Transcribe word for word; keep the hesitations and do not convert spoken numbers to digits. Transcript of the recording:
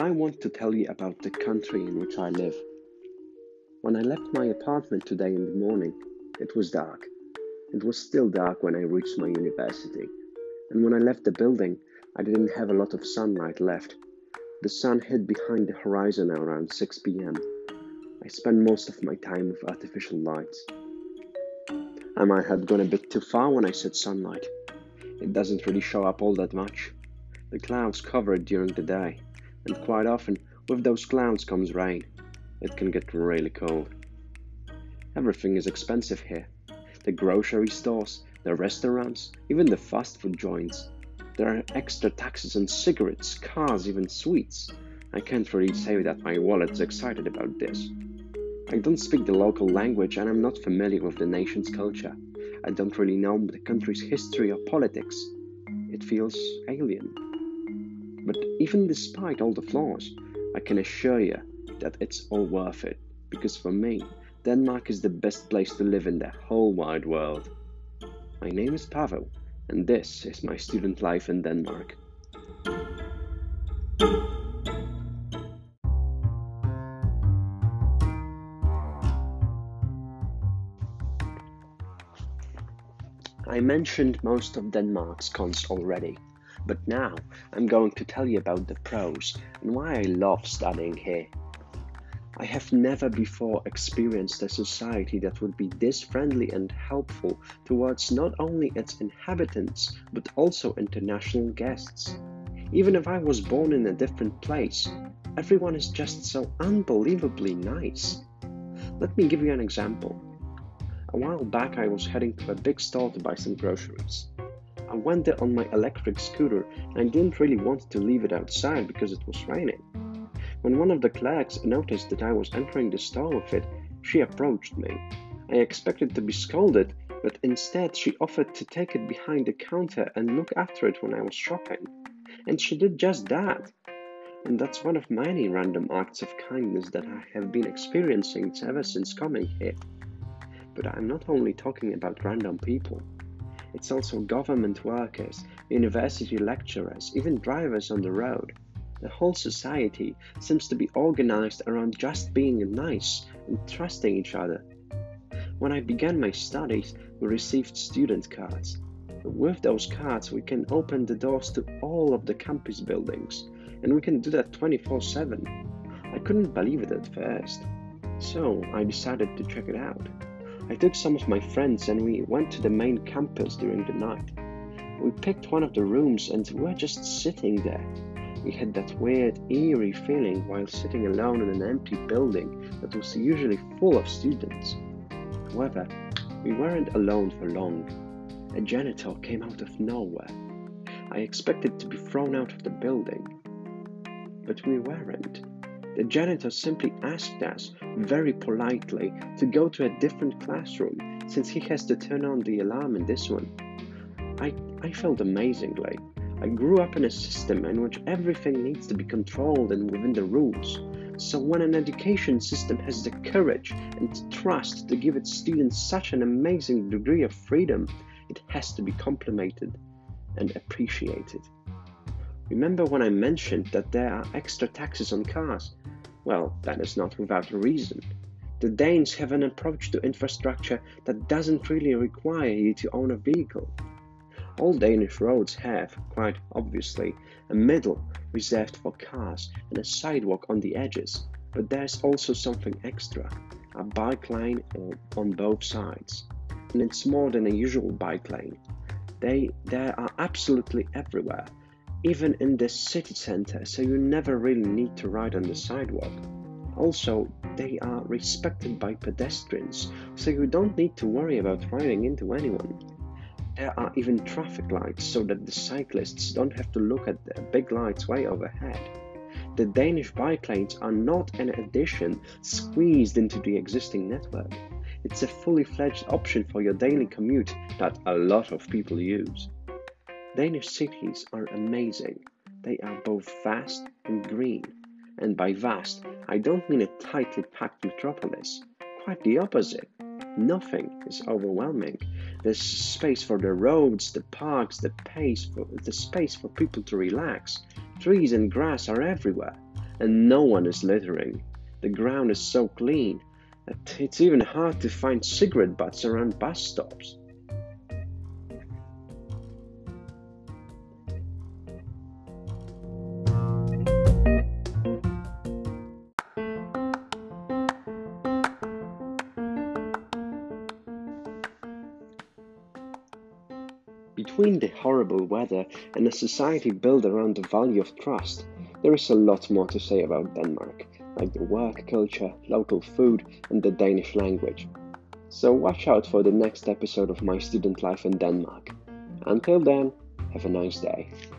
I want to tell you about the country in which I live. When I left my apartment today in the morning, it was dark. It was still dark when I reached my university. And when I left the building, I didn't have a lot of sunlight left. The sun hid behind the horizon around six p m. I spent most of my time with artificial lights. I might have gone a bit too far when I said sunlight. It doesn't really show up all that much. The clouds cover it during the day, and quite often, with those clouds comes rain. It can get really cold. Everything is expensive here. The grocery stores, the restaurants, even the fast food joints. There are extra taxes on cigarettes, cars, even sweets. I can't really say that my wallet's excited about this. I don't speak the local language and I'm not familiar with the nation's culture. I don't really know the country's history or politics. It feels alien. But even despite all the flaws, I can assure you that it's all worth it, because for me, Denmark is the best place to live in the whole wide world. My name is Pavel, and this is my student life in Denmark. I mentioned most of Denmark's cons already, but now I'm going to tell you about the pros and why I love studying here. I have never before experienced a society that would be this friendly and helpful towards not only its inhabitants, but also international guests. Even if I was born in a different place, everyone is just so unbelievably nice. Let me give you an example. A while back I was heading to a big store to buy some groceries. I went there on my electric scooter and I didn't really want to leave it outside because it was raining. When one of the clerks noticed that I was entering the store with it, she approached me. I expected to be scolded, but instead she offered to take it behind the counter and look after it when I was shopping. And she did just that. And that's one of many random acts of kindness that I have been experiencing ever since coming here. But I'm not only talking about random people. It's also government workers, university lecturers, even drivers on the road. The whole society seems to be organized around just being nice and trusting each other. When I began my studies, we received student cards. With those cards, we can open the doors to all of the campus buildings, and we can do that twenty-four seven. I couldn't believe it at first, so I decided to check it out. I took some of my friends and we went to the main campus during the night. We picked one of the rooms and we were just sitting there. We had that weird, eerie feeling while sitting alone in an empty building that was usually full of students. However, we weren't alone for long. A janitor came out of nowhere. I expected to be thrown out of the building, but we weren't. The janitor simply asked us, very politely, to go to a different classroom, since he has to turn on the alarm in this one. I, I felt amazingly. I grew up in a system in which everything needs to be controlled and within the rules. So when an education system has the courage and trust to give its students such an amazing degree of freedom, it has to be complimented and appreciated. Remember when I mentioned that there are extra taxes on cars? Well, that is not without a reason. The Danes have an approach to infrastructure that doesn't really require you to own a vehicle. All Danish roads have, quite obviously, a middle reserved for cars and a sidewalk on the edges, but there's also something extra, a bike lane on both sides. And it's more than a usual bike lane. They, they are absolutely everywhere, even in the city center, so you never really need to ride on the sidewalk. Also, they are respected by pedestrians, so you don't need to worry about riding into anyone. There are even traffic lights so that the cyclists don't have to look at the big lights way overhead. The Danish bike lanes are not an addition squeezed into the existing network. It's a fully fledged option for your daily commute that a lot of people use. Danish cities are amazing. They are both vast and green. And by vast, I don't mean a tightly packed metropolis. Quite the opposite. Nothing is overwhelming. There's space for the roads, the parks, the pace for, the space for people to relax. Trees and grass are everywhere. and no one is littering. The ground is so clean that it's even hard to find cigarette butts around bus stops. Between the horrible weather and a society built around the value of trust, there is a lot more to say about Denmark, like the work culture, local food, and the Danish language. So watch out for the next episode of My Student Life in Denmark. Until then, have a nice day.